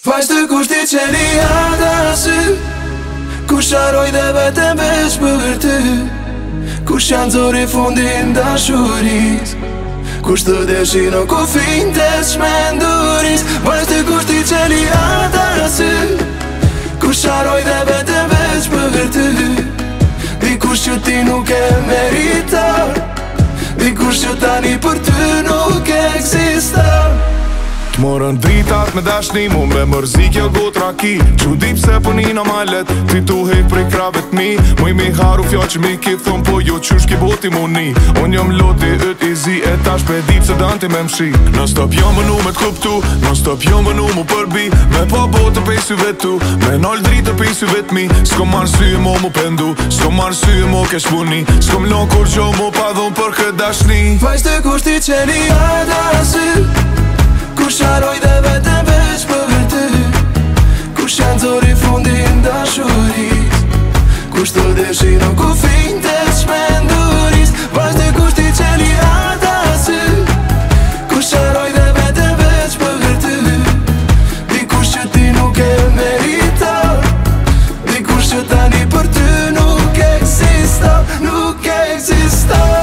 Vajzë të kushti qeni ata sy, ku sharoj dhe vetëm veç për ty, kush janë zori fundin dashuris, kush të deshino ku fin të shmenduris. Vajzë të kushti qeni ata sy, ku sharoj dhe vetëm veç për ty, dikush që ti nuk e meriton, dikush që tani për ty nuk eksiston. T'morën dritat me dashni, mu me mërzi kjo gotra ki. Qu di pse po nina malet, ti tu hek prej krave t'mi. Mu i mi haru fja që mi ki thun, po jo qysh ki boti mu ni. Unë jom loti ët i zi, e tash pe di pse danti me mshi. Non stop jom vënu me t'kuptu, non stop jom vënu mu përbi. Me po botë pe i sy vetu, me nol dritë pe i sy vetmi. S'kom marrë sy mo mu pendu, s'kom marrë sy mo kesh puni, s'kom lon kur gjo mu pa dhun për kët dashni. Vajzë të kushti qeni ata sy, ku sharoj dhe vetëm veç për ty, kush janë zori fundin dashuris, kush të deshino ku fin të shmenduris. Vajzë të kushti qeni ata sy, ku sharoj dhe vetëm veç për ty, dikush që ti nuk e meriton, dikush që tani për ty nuk eksiston, nuk eksiston.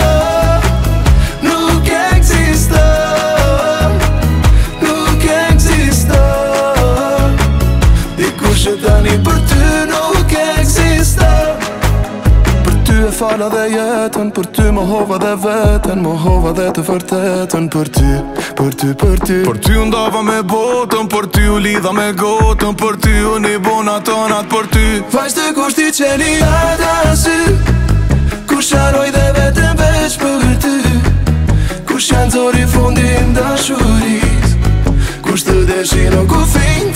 Që tani për ty nuk eksiston. Për ty e fala dhe jetën, për ty më hova dhe vetën, më hova dhe të vërtetën. Për ty, për ty, për ty, për ty undava me botën, për ty u lidha me gotën, për ty unë i bona tonat për ty. Vajzë të kushti qeni ata sy, ku sharoj dhe vetëm veç për ty, kush janë zori fundin dashuris, kush të deshino ku fin